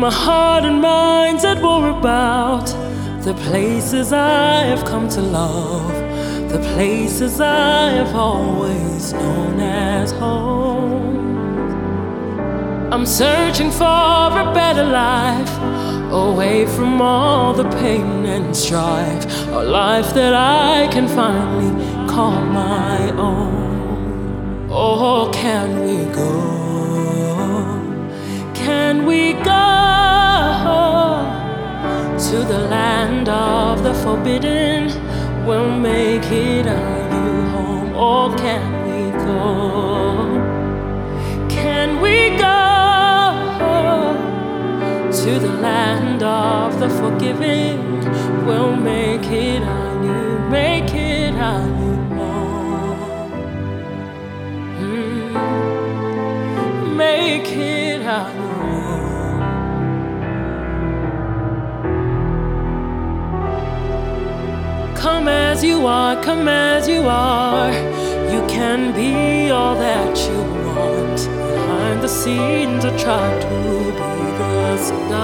my heart and mind's at war about the places I have come to love, the places I have always known as home. I'm searching for a better life, away from all the pain and strife, a life that I can finally call my own. Oh, can we go? Can we go to the land of the forbidden? We'll make it our new home. Oh, can we go? Can we go to the land of the forgiving? We'll make it our new, make it our new home. Make it our new home. Come as you are, come as you are. You can be all that you want. Behind the scenes I try to be the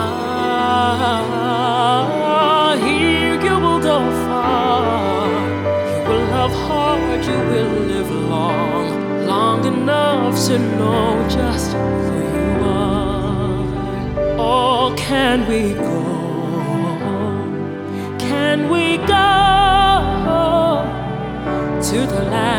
star. Here you will go far. You will love hard, you will live long, long enough to know just who you are. Oh, can we go? Can we go to the land